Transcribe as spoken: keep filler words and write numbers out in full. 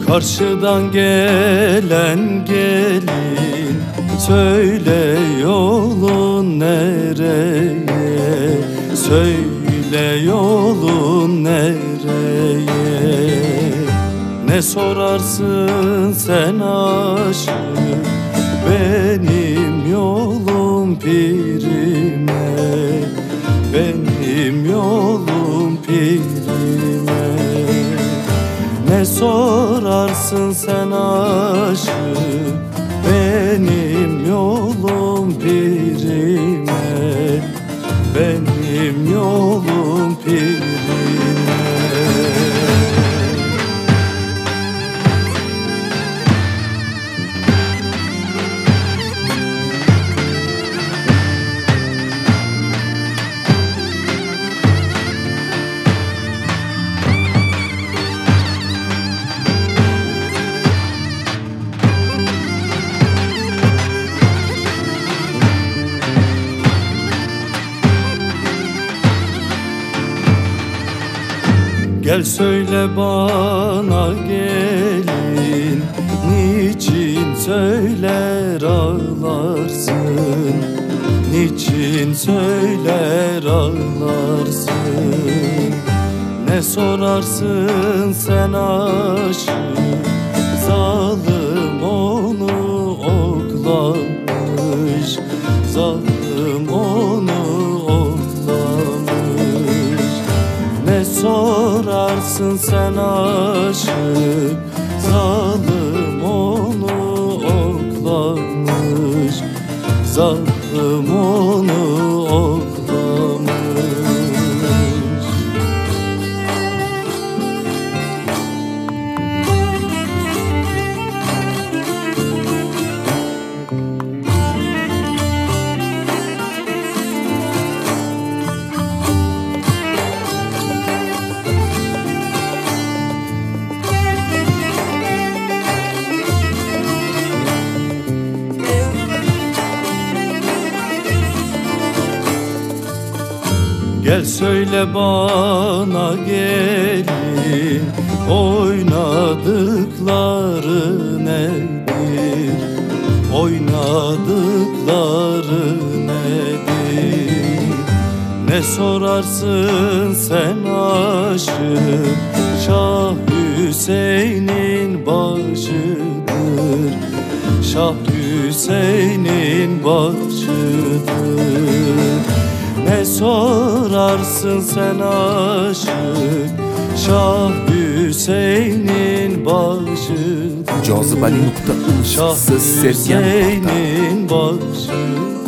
Karşıdan gelen gelin, söyle yolun nereye, söyle yolun nereye. Ne sorarsın sen aşık, benim yolum pirime, benim yolum pirime. Ne sorarsın sen aşık, benim yolum pirime, benim yolum pirime. Gel söyle bana gelin, niçin söyler ağlarsın, niçin söyler ağlarsın. Ne sorarsın sen aşık, zalim onu oklamış, zalim onu oklamış. Ne sorarsın sen aşık, zalim onu oklamış, zalim onu oklamış. Gel söyle bana gelin, oynadıkları nedir, oynadıkları nedir. Ne sorarsın sen aşık, Şah Hüseyin'in başıdır, Şah Hüseyin'in başıdır. Ne sorarsın sen aşık, Şah Hüseyin'in başıdır, Cazibeli nokta uz Şah siz sergen Hüseyin'in başıdır.